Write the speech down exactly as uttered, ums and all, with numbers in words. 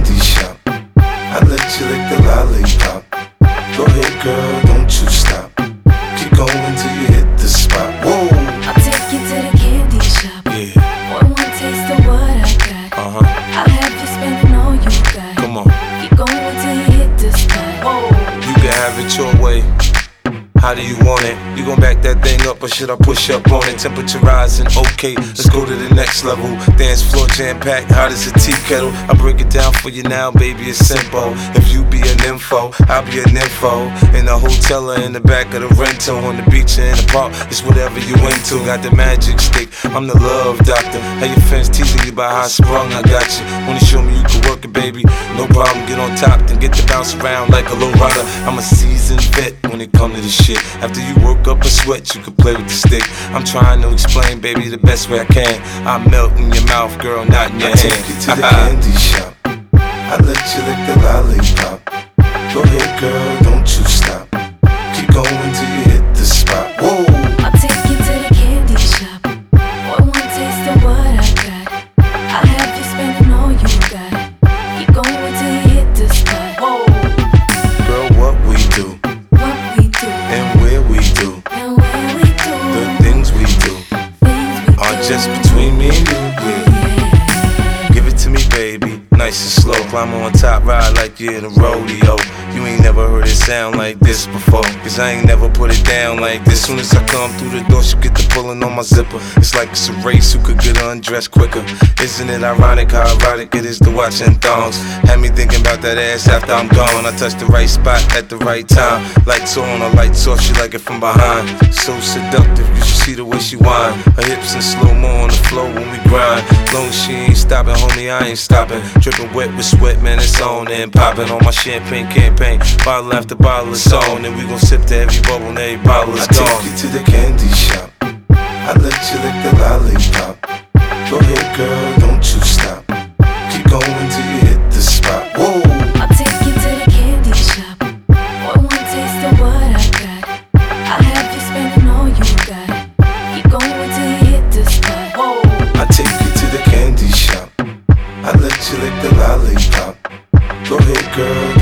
candy shop. I let you lick the lollipop. Go ahead, girl, don't you stop. Keep going till you hit the spot. Whoa. I'll take you to the candy shop. Yeah. One more taste of what I got. Uh huh. I'll have you spending all you got. Come on. Keep going till you hit the spot. Whoa. You can have it your way. How do you want it? You gon' back that thing up or should I push up on it? Temperature rising, okay, let's go to the next level. Dance floor jam packed, hot as a tea kettle. I break it down for you now, baby, it's simple. If you be an info, I'll be an info. In the hotel or in the back of the rental, on the beach or in the park, it's whatever you into. Got the magic stick, I'm the love doctor. How your fans teasing you about how I sprung, I got you. Wanna show me you can work it, baby? No problem, get on top, then get to bounce around like a low rider. I'm a seasoned vet when it come to this shit. After you work up a sweat, you can play with the stick. I'm trying to explain, baby, the best way I can. I melt in your mouth, girl, not in your I hand. I take you to the candy shop. I let you lick the lollipop. Go ahead, girl, don't you stop. Keep going till you hit the spot. Whoa. I'll take you to the candy shop. One more taste of what I got. I'll have you spending all you got. Keep going till you hit the spot. Whoa. Girl, what we do, What we do, and where we do, and where we do, the things we do things we are do. just between me and you, yeah. Give it to me, baby, nice and slow. Climb on top, ride like you're in a rodeo. You ain't never heard it sound like this before, cause I ain't never put it down like this. Soon as I come through the door, she get the pulling on my zipper. It's like it's a race, who could get undressed quicker. Isn't it ironic how erotic it is to watching thongs? Had me thinking about that ass after I'm gone. I touched the right spot at the right time. Lights on or lights off, she like it from behind. So seductive, you should see the way she whine. Her hips in slow-mo on the floor when we grind. Long as she ain't stopping, homie, I ain't stopping. Dripping wet with sweat, man, it's on and popping on my champagne campaign. Bottle after bottle is on, and we gon' sip to every bubble and every bottle is gone. I take you to the candy shop. I let you lick the lollipop. Go ahead, girl, don't you stop. Keep going till you hit the spot. Whoa. I'll take you to the candy shop. One more taste of what I got. I'll have you spending all you got. Keep going till you hit the spot. Whoa. I take you to the candy shop. I let you lick the lollipop. Go ahead, girl,